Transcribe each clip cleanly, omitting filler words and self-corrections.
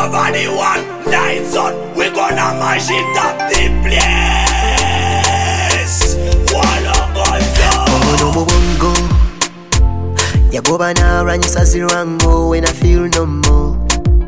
over the one lights on. We gonna mash it up the place. Walla Gonzo. No mubongo yagoba narwanyisa zirwango when I feel no more.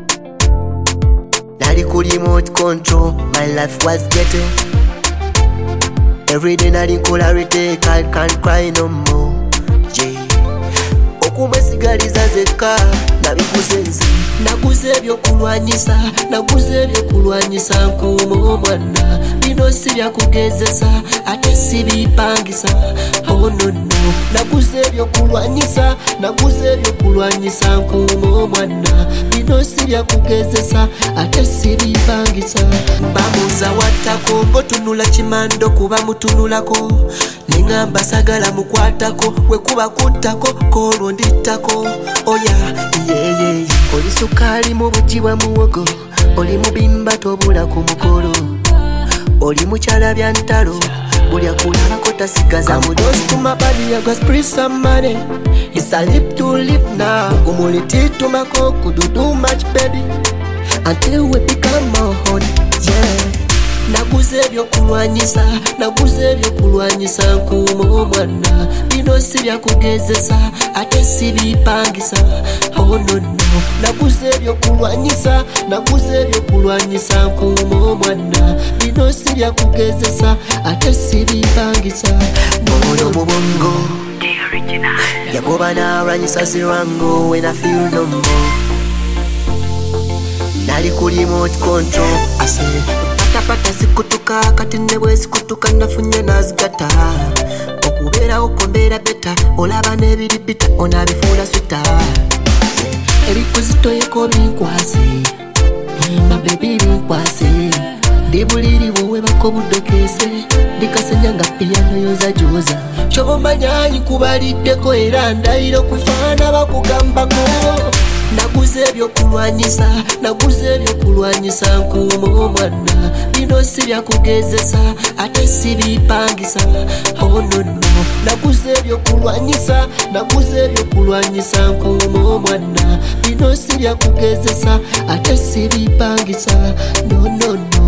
Nali ku remote control, my life was ghetto. Every day nali nkola retake, I can't cry no more. Yeah. Okumwesigaliza zeka nabikuze nze. Naguze ebyokulwanyisa, naguze ebyokulwanyisa nkuuma omwana. Bino si byakugezesa, ate si bipangisa. Oh no no. Naguze ebyokulwanyisa, naguze ebyokulwanyisa nkuuma omwana. Bino si byakugezesa, ate si bipangisa. Bamuza wattako, ngotunula kimando kuba mutunulako. Nengamba sagala mukwatako, wekuba kuttako, kolwo nditako. Oya, yeye. Oli sukali mu buji bwa muwogo, oli mubimba tobula ku mukolo. Oli mukyala bya ntalo, buli akulabako tasigaza mu dose to my body, I got spray some money. It's a live to live now. Umuliti to my coco, do much baby until we become more honey, yeah. Naguze ebyokulwanyisa, naguze ebyokulwanyisa nkuuma omwana. Bino si byakugezesa, ate si bipangisa. Oh no no. Naguze ebyokulwanyisa, naguze ebyokulwanyisa nkuuma omwana. Bino si byakugezesa, ate si bipangisa. Ono mubongo yagoba narwanyisa zirwango when I feel no more. Nali ku remote control, I say pata zikutuka, kati ne bwe zikutuka nafunye nazigata. Okubeera okombeera beta, olaba n'ebiripita onabifuula swita. Ebikuzitoyeko binkwase, my baby binkwase. Ndibuliri wowe bakobudokese, ndikasenya nga piyano yoza joza. Kyobomanya nkubaliddeko era ndayira okufaana bakugambako. Naguze ebyokulwanyisa, naguze ebyokulwanyisa nkuuma omwana. Bino si byakugezesa, ate si bipangisa. Oh no no. Naguze ebyokulwanyisa, naguze ebyokulwanyisa nkuuma omwana. Bino si byakugezesa, ate si bipangisa. No no no.